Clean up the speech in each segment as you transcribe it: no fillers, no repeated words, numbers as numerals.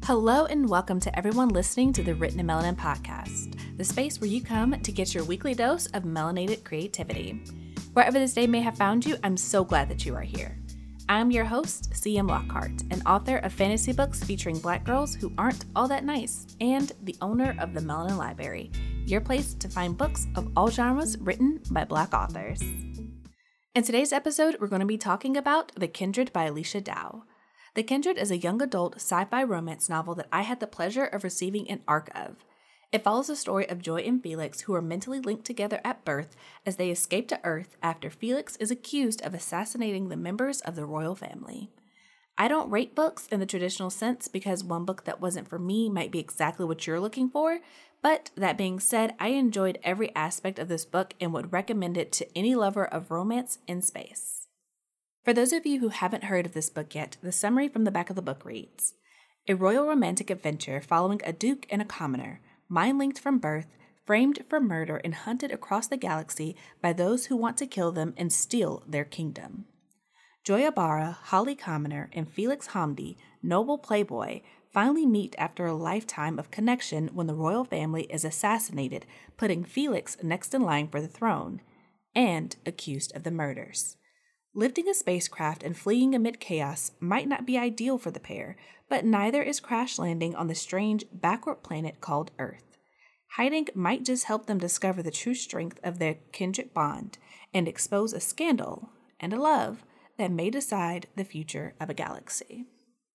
Hello and welcome to everyone listening to the Written in Melanin podcast, the space where you come to get your weekly dose of melanated creativity. Wherever this day may have found you, I'm so glad that you are here. I'm your host, CM Lockhart, an author of fantasy books featuring Black girls who aren't all that nice, and the owner of the Melanin Library, your place to find books of all genres written by Black authors. In today's episode, we're going to be talking about The Kindred by Alicia Dow. The Kindred is a young adult sci-fi romance novel that I had the pleasure of receiving an ARC of. It follows the story of Joy and Felix, who are mentally linked together at birth as they escape to Earth after Felix is accused of assassinating the members of the royal family. I don't rate books in the traditional sense because one book that wasn't for me might be exactly what you're looking for, but that being said, I enjoyed every aspect of this book and would recommend it to any lover of romance in space. For those of you who haven't heard of this book yet, the summary from the back of the book reads, a royal romantic adventure following a duke and a commoner, mind-linked from birth, framed for murder and hunted across the galaxy by those who want to kill them and steal their kingdom. Joy Ibarra, Holly Commoner, and Felix Hamdi, noble playboy, finally meet after a lifetime of connection when the royal family is assassinated, putting Felix next in line for the throne, and accused of the murders. Lifting a spacecraft and fleeing amid chaos might not be ideal for the pair, but neither is crash landing on the strange backward planet called Earth. Hiding might just help them discover the true strength of their kindred bond and expose a scandal and a love that may decide the future of a galaxy.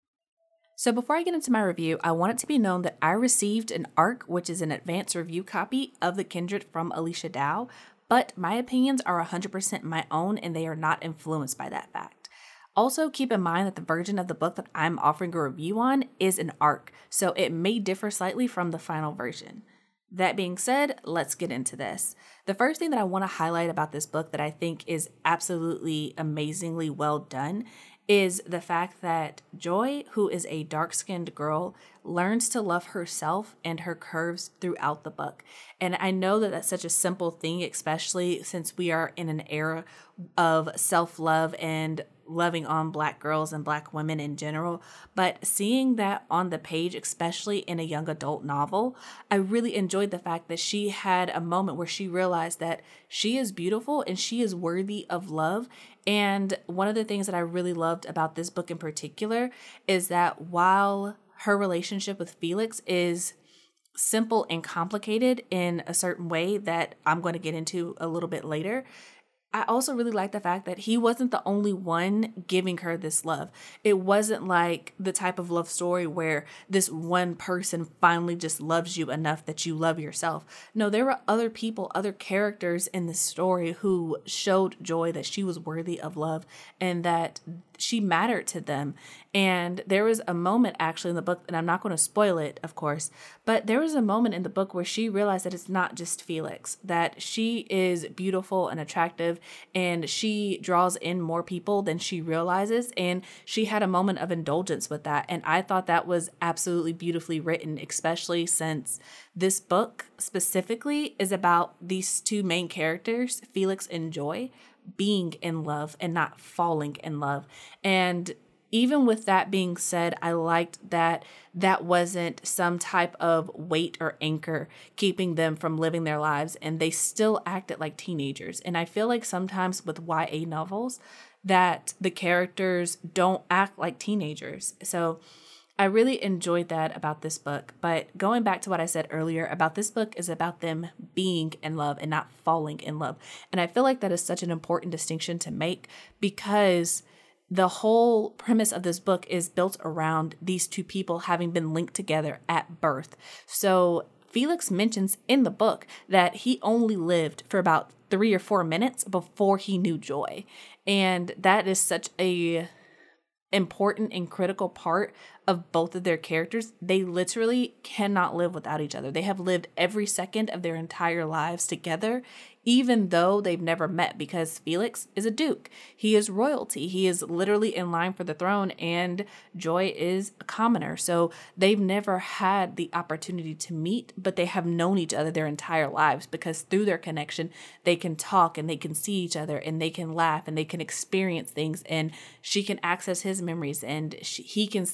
So before I get into my review, I want it to be known that I received an ARC, which is an advanced review copy of The Kindred from Alicia Dow, but my opinions are 100% my own and they are not influenced by that fact. Also, keep in mind that the version of the book that I'm offering a review on is an ARC, so it may differ slightly from the final version. That being said, let's get into this. The first thing that I want to highlight about this book that I think is absolutely amazingly well done is the fact that Joy, who is a dark-skinned girl, learns to love herself and her curves throughout the book. And I know that that's such a simple thing, especially since we are in an era of self-love and loving on Black girls and Black women in general, but seeing that on the page, especially in a young adult novel, I really enjoyed the fact that she had a moment where she realized that she is beautiful and she is worthy of love. And one of the things that I really loved about this book in particular is that while her relationship with Felix is simple and complicated in a certain way that I'm going to get into a little bit later, I also really like the fact that he wasn't the only one giving her this love. It wasn't like the type of love story where this one person finally just loves you enough that you love yourself. No, there were other people, other characters in the story who showed Joy that she was worthy of love and that she mattered to them. And there was a moment actually in the book, and I'm not going to spoil it, of course, but there was a moment in the book where she realized that it's not just Felix, that she is beautiful and attractive, and she draws in more people than she realizes. And she had a moment of indulgence with that. And I thought that was absolutely beautifully written, especially since this book specifically is about these two main characters, Felix and Joy, being in love and not falling in love. And even with that being said, I liked that that wasn't some type of weight or anchor keeping them from living their lives, and they still acted like teenagers. And I feel like sometimes with YA novels that the characters don't act like teenagers. So I really enjoyed that about this book. But going back to what I said earlier about this book is about them being in love and not falling in love. And I feel like that is such an important distinction to make because the whole premise of this book is built around these two people having been linked together at birth. So Felix mentions in the book that he only lived for about 3 or 4 minutes before he knew Joy. And that is such a important and critical part of both of their characters. They literally cannot live without each other. They have lived every second of their entire lives together, even though they've never met, because Felix is a duke. He is royalty. He is literally in line for the throne, and Joy is a commoner. So they've never had the opportunity to meet, but they have known each other their entire lives because through their connection, they can talk and they can see each other and they can laugh and they can experience things, and she can access his memories and he can see her dreams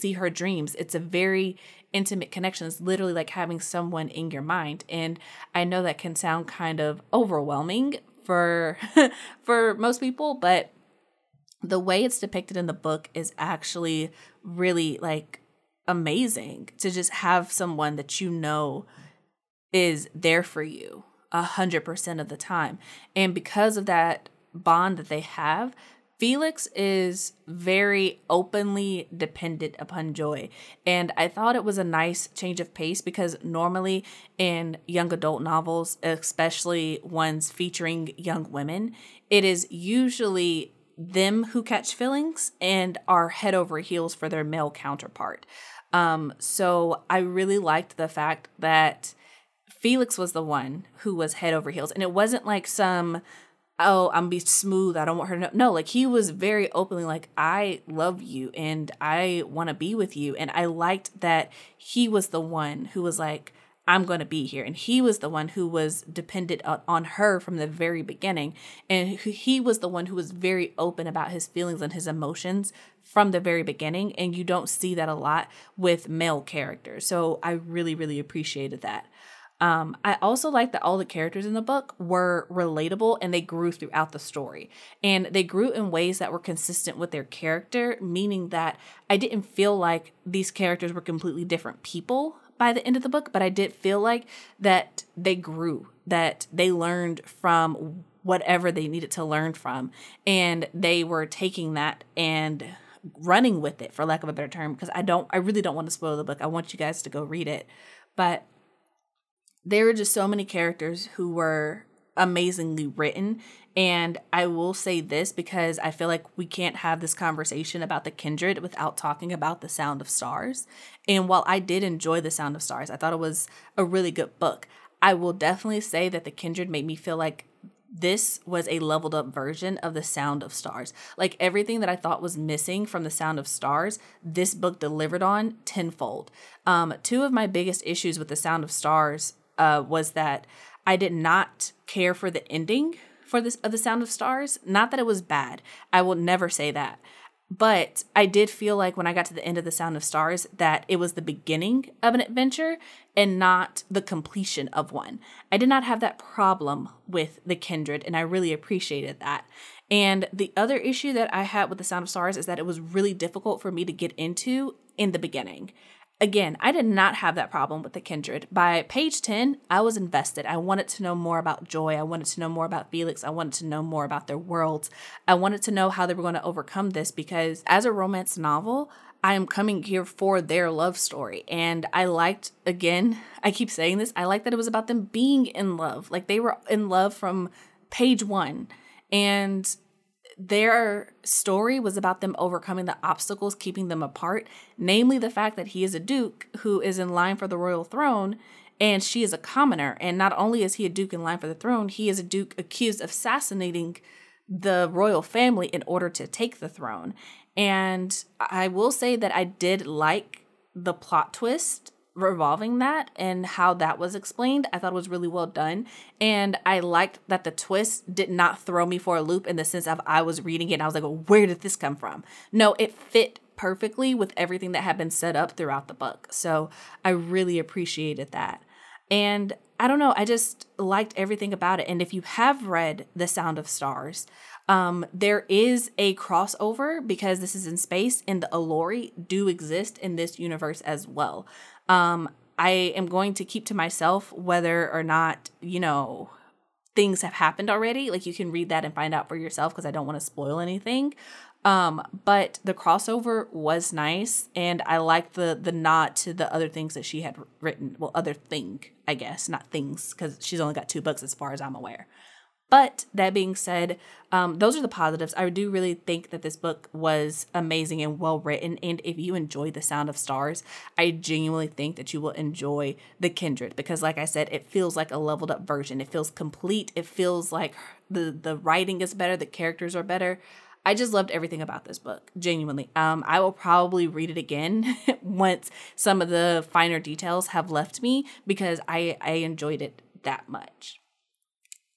dreams. It's a very intimate connection. It's literally like having someone in your mind. And I know that can sound kind of overwhelming for for most people, but the way it's depicted in the book is actually really like amazing, to just have someone that you know is there for you 100% of the time. And because of that bond that they have, Felix is very openly dependent upon Joy. And I thought it was a nice change of pace, because normally in young adult novels, especially ones featuring young women, it is usually them who catch feelings and are head over heels for their male counterpart. So I really liked the fact that Felix was the one who was head over heels. And it wasn't like some, oh, I'm be smooth, I don't want her to know. No, like he was very openly like, I love you and I want to be with you. And I liked that he was the one who was like, I'm going to be here. And he was the one who was dependent on her from the very beginning. And he was the one who was very open about his feelings and his emotions from the very beginning. And you don't see that a lot with male characters. So I really, really appreciated that. I also like that all the characters in the book were relatable and they grew throughout the story. And they grew in ways that were consistent with their character, meaning that I didn't feel like these characters were completely different people by the end of the book, but I did feel like that they grew, that they learned from whatever they needed to learn from, and they were taking that and running with it, for lack of a better term, because I really don't want to spoil the book. I want you guys to go read it. But there were just so many characters who were amazingly written. And I will say this, because I feel like we can't have this conversation about The Kindred without talking about The Sound of Stars. And while I did enjoy The Sound of Stars, I thought it was a really good book, I will definitely say that The Kindred made me feel like this was a leveled up version of The Sound of Stars. Like everything that I thought was missing from The Sound of Stars, this book delivered on tenfold. Two of my biggest issues with The Sound of Stars was that I did not care for the ending for this of The Sound of Stars. Not that it was bad. I will never say that. But I did feel like when I got to the end of The Sound of Stars that it was the beginning of an adventure and not the completion of one. I did not have that problem with The Kindred, and I really appreciated that. And the other issue that I had with The Sound of Stars is that it was really difficult for me to get into in the beginning. Again, I did not have that problem with The Kindred. By page 10, I was invested. I wanted to know more about Joy. I wanted to know more about Felix. I wanted to know more about their worlds. I wanted to know how they were going to overcome this, because as a romance novel, I am coming here for their love story. And I liked, again, I keep saying this, I liked that it was about them being in love. Like they were in love from page 1. And their story was about them overcoming the obstacles keeping them apart, namely the fact that he is a duke who is in line for the royal throne and she is a commoner. And not only is he a duke in line for the throne, he is a duke accused of assassinating the royal family in order to take the throne. And I will say that I did like the plot twist revolving that and how that was explained. I thought it was really well done. And I liked that the twist did not throw me for a loop in the sense of I was reading it and I was like, well, where did this come from? No, it fit perfectly with everything that had been set up throughout the book. So I really appreciated that. And I don't know, I just liked everything about it. And if you have read The Sound of Stars, there is a crossover because this is in space and the Allori do exist in this universe as well. I am going to keep to myself whether or not, things have happened already. Like you can read that and find out for yourself because I don't want to spoil anything. But the crossover was nice, and I liked the nod to the other things that she had written. Well, other thing, I guess, not things, because she's only got 2 books as far as I'm aware. But that being said, those are the positives. I do really think that this book was amazing and well written. And if you enjoy The Sound of Stars, I genuinely think that you will enjoy The Kindred, because like I said, it feels like a leveled up version. It feels complete. It feels like the writing is better. The characters are better. I just loved everything about this book, genuinely. I will probably read it again once some of the finer details have left me, because I enjoyed it that much.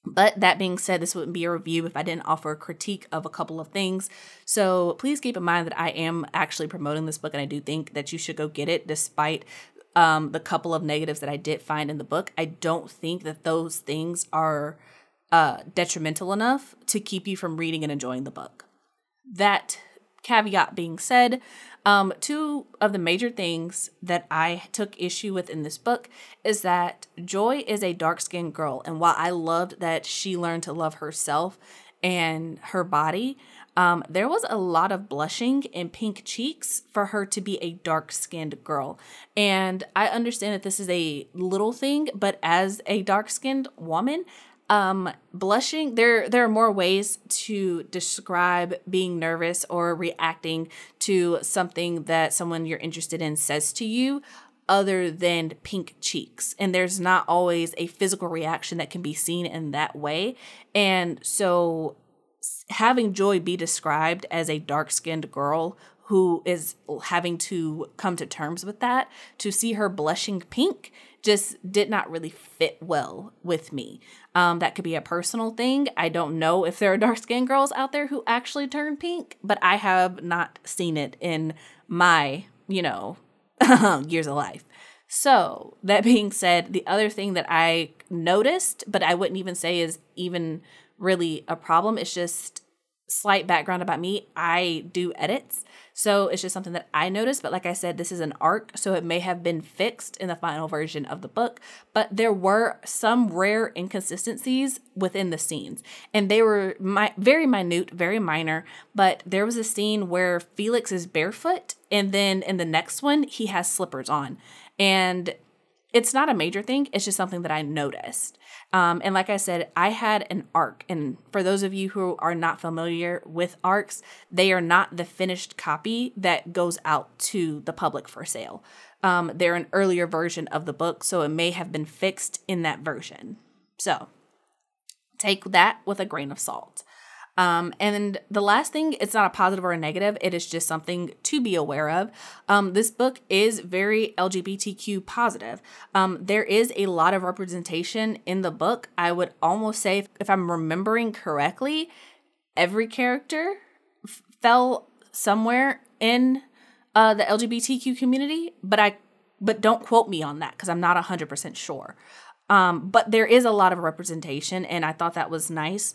But that being said, this wouldn't be a review if I didn't offer a critique of a couple of things. So please keep in mind that I am actually promoting this book, and I do think that you should go get it despite the couple of negatives that I did find in the book. I don't think that those things are detrimental enough to keep you from reading and enjoying the book. That caveat being said, two of the major things that I took issue with in this book is that Joy is a dark-skinned girl. And while I loved that she learned to love herself and her body, there was a lot of blushing and pink cheeks for her to be a dark-skinned girl. And I understand that this is a little thing, but as a dark-skinned woman, blushing, there are more ways to describe being nervous or reacting to something that someone you're interested in says to you other than pink cheeks. And there's not always a physical reaction that can be seen in that way. And so having Joy be described as a dark-skinned girl who is having to come to terms with that, to see her blushing pink just did not really fit well with me. That could be a personal thing. I don't know if there are dark-skinned girls out there who actually turn pink, but I have not seen it in my, years of life. So that being said, the other thing that I noticed, but I wouldn't even say is even really a problem, it's just slight background about me. I do edits. So it's just something that I noticed. But like I said, this is an arc, so it may have been fixed in the final version of the book. But there were some rare inconsistencies within the scenes. And they were very minute, very minor. But there was a scene where Felix is barefoot. And then in the next one, he has slippers on. And it's not a major thing. It's just something that I noticed. And like I said, I had an arc. And for those of you who are not familiar with arcs, they are not the finished copy that goes out to the public for sale. They're an earlier version of the book, so it may have been fixed in that version. So take that with a grain of salt. And the last thing, it's not a positive or a negative. It is just something to be aware of. This book is very LGBTQ positive. There is a lot of representation in the book. I would almost say, if I'm remembering correctly, every character fell somewhere in the LGBTQ community, but don't quote me on that because I'm not 100% sure. But there is a lot of representation, and I thought that was nice.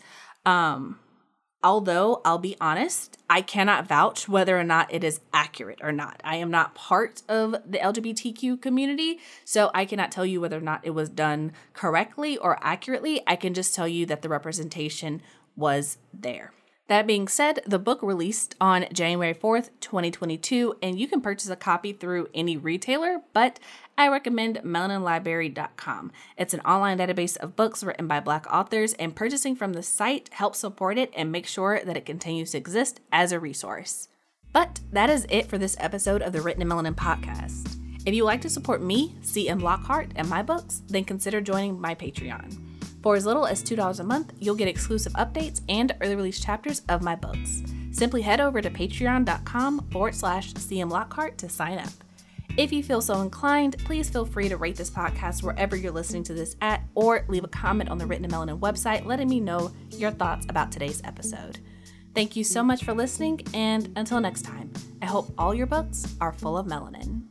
Although, I'll be honest, I cannot vouch whether or not it is accurate or not. I am not part of the LGBTQ community, so I cannot tell you whether or not it was done correctly or accurately. I can just tell you that the representation was there. That being said, the book released on January 4th, 2022, and you can purchase a copy through any retailer, but I recommend melaninlibrary.com. It's an online database of books written by Black authors, and purchasing from the site helps support it and make sure that it continues to exist as a resource. But that is it for this episode of the Written in Melanin podcast. If you'd like to support me, C.M. Lockhart, and my books, then consider joining my Patreon. For as little as $2 a month, you'll get exclusive updates and early release chapters of my books. Simply head over to patreon.com/CM Lockhart to sign up. If you feel so inclined, please feel free to rate this podcast wherever you're listening to this at, or leave a comment on the Written in Melanin website letting me know your thoughts about today's episode. Thank you so much for listening, and until next time, I hope all your books are full of melanin.